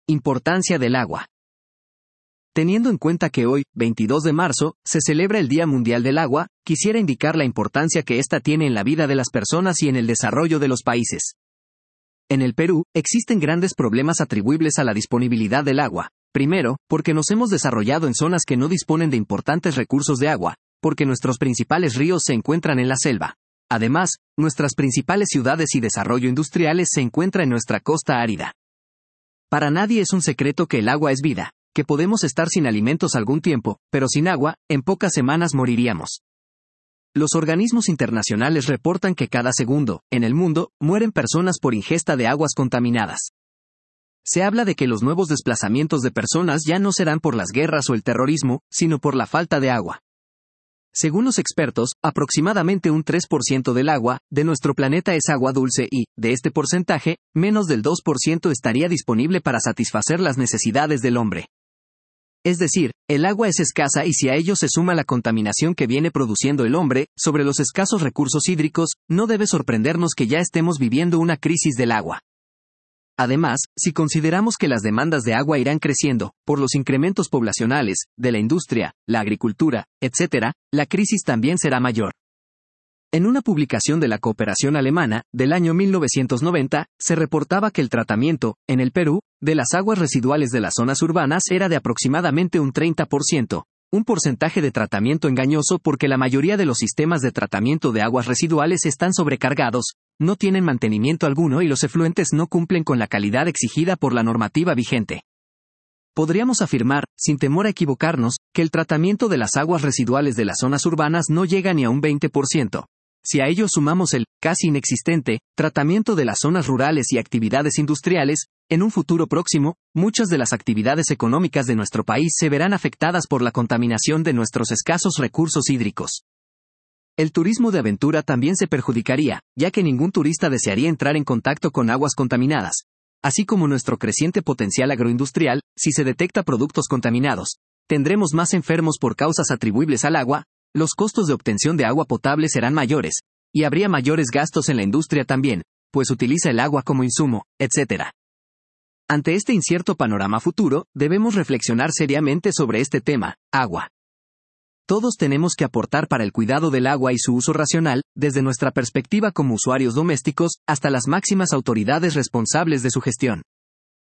Importancia del agua. Teniendo en cuenta que hoy, 22 de marzo, se celebra el Día Mundial del Agua, quisiera indicar la importancia que ésta tiene en la vida de las personas y en el desarrollo de los países. En el Perú, existen grandes problemas atribuibles a la disponibilidad del agua. Primero, porque nos hemos desarrollado en zonas que no disponen de importantes recursos de agua, porque nuestros principales ríos se encuentran en la selva. Además, nuestras principales ciudades y desarrollo industriales se encuentran en nuestra costa árida. Para nadie es un secreto que el agua es vida, que podemos estar sin alimentos algún tiempo, pero sin agua, en pocas semanas moriríamos. Los organismos internacionales reportan que cada segundo, en el mundo, mueren personas por ingesta de aguas contaminadas. Se habla de que los nuevos desplazamientos de personas ya no serán por las guerras o el terrorismo, sino por la falta de agua. Según los expertos, aproximadamente un 3% del agua de nuestro planeta es agua dulce y, de este porcentaje, menos del 2% estaría disponible para satisfacer las necesidades del hombre. Es decir, el agua es escasa y si a ello se suma la contaminación que viene produciendo el hombre, sobre los escasos recursos hídricos, no debe sorprendernos que ya estemos viviendo una crisis del agua. Además, si consideramos que las demandas de agua irán creciendo, por los incrementos poblacionales, de la industria, la agricultura, etc., la crisis también será mayor. En una publicación de la Cooperación Alemana, del año 1990, se reportaba que el tratamiento, en el Perú, de las aguas residuales de las zonas urbanas era de aproximadamente un 30%, un porcentaje de tratamiento engañoso porque la mayoría de los sistemas de tratamiento de aguas residuales están sobrecargados, no tienen mantenimiento alguno y los efluentes no cumplen con la calidad exigida por la normativa vigente. Podríamos afirmar, sin temor a equivocarnos, que el tratamiento de las aguas residuales de las zonas urbanas no llega ni a un 20%. Si a ello sumamos el, casi inexistente, tratamiento de las zonas rurales y actividades industriales, en un futuro próximo, muchas de las actividades económicas de nuestro país se verán afectadas por la contaminación de nuestros escasos recursos hídricos. El turismo de aventura también se perjudicaría, ya que ningún turista desearía entrar en contacto con aguas contaminadas. Así como nuestro creciente potencial agroindustrial, si se detecta productos contaminados, tendremos más enfermos por causas atribuibles al agua, los costos de obtención de agua potable serán mayores, y habría mayores gastos en la industria también, pues utiliza el agua como insumo, etc. Ante este incierto panorama futuro, debemos reflexionar seriamente sobre este tema, agua. Todos tenemos que aportar para el cuidado del agua y su uso racional, desde nuestra perspectiva como usuarios domésticos, hasta las máximas autoridades responsables de su gestión.